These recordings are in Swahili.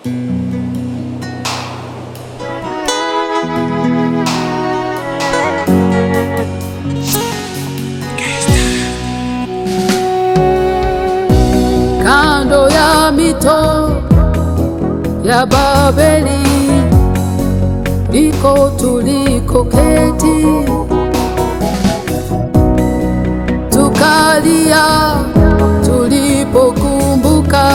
Kando ya mito ya Babeli ndiko tulikoketi, tukalia tulipokumbuka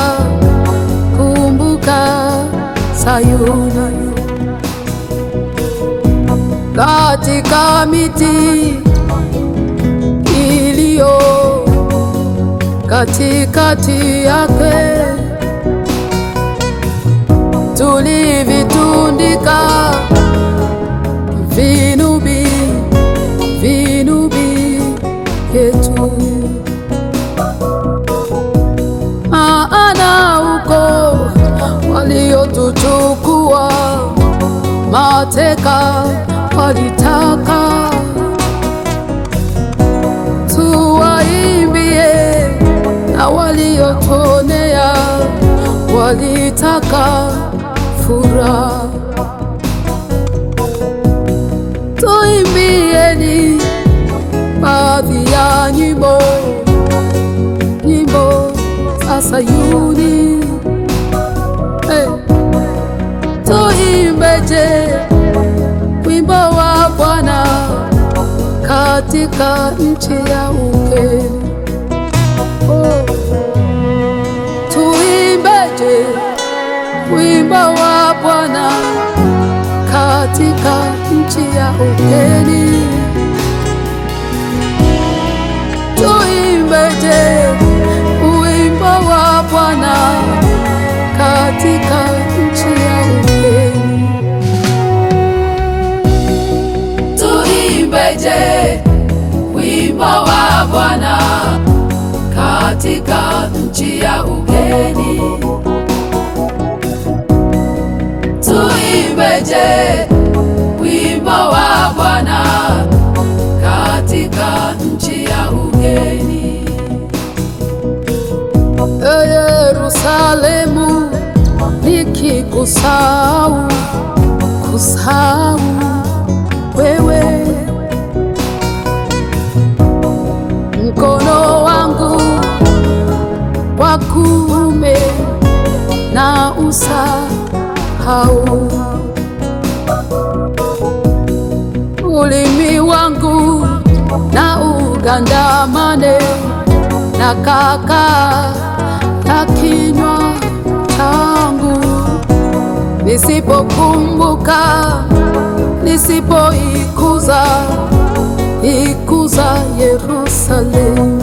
Sayuni. Katika miti iliyo katikati yake tulivitundika vinubi vyetu, maana huko waliotuchukua mateka walitaka tuwaimbie, na waliotuonea walitaka furaha. Tuimbieni baadhi ya nyimbo za Sayuni. Tuimbeje wimbo wa Bwana katika nchi ya ugeni. Tuimbeje wimbo wa Bwana katika nchi ya ugeni. Tuimbeje wimbo wa Bwana katika nchi ya ugeni. Tuimbeje wimbo wa Bwana katika nchi ya ugeni. Tuimbeje wimbo wa Bwana katika nchi ya ugeni. Yerusalemu, nikikusahau wewe, mkono wangu wa kuume na usahau, ulimi wangu na ugandamane na kaka ya kinywa changu, nisipokumbuka, nisipoikuza Yerusalemu.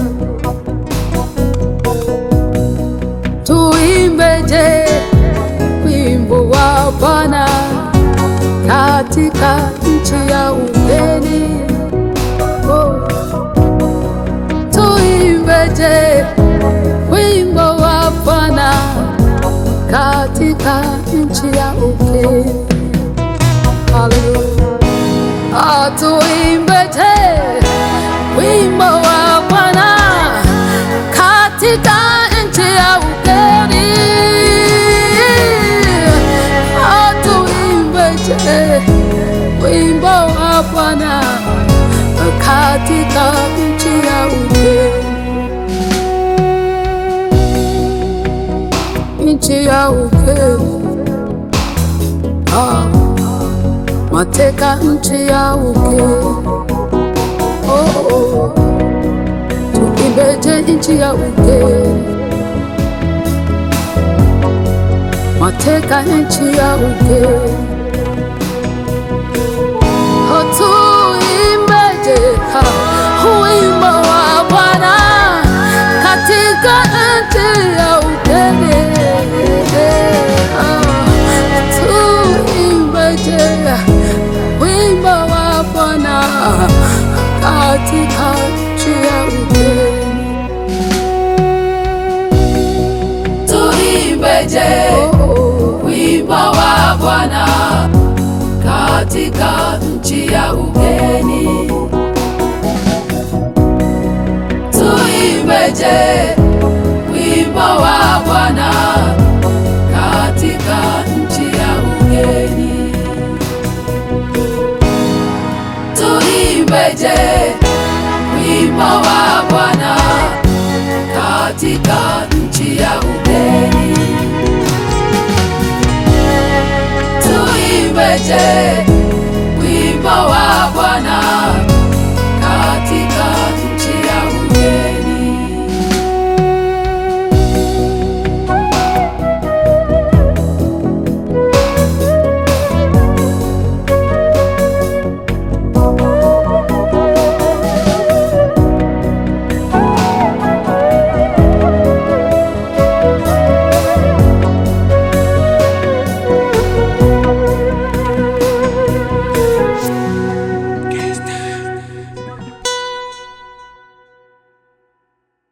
Tuimbeje wimbo wa Bwana katika nchi ya ugeni. Tuimbeje wimbo wa Bwana katika nchi ya ugeni. Haleluya. Tuimbeje wimbo wa Bwana katika nchi ya ugeni. Tuimbeje wimbo wa Bwana katika nchi ya ugeni. Nchi ya ugeni, mateka nchi ya ugeni. Tuimbeje nchi ya ugeni, mateka nchi ya ugeni. Tuimbeje wimbo wa Bwana katika nchi ya ugeni. Tuimbeje wimbo wa Bwana katika nchi ya ugeni. Tuimbeje wimbo wa Bwana katika nchi ya ugeni. Tuimbeje wimbo wa Bwana katika wimbo wa Bwana katika nchi ya ugeni. Tuimbeje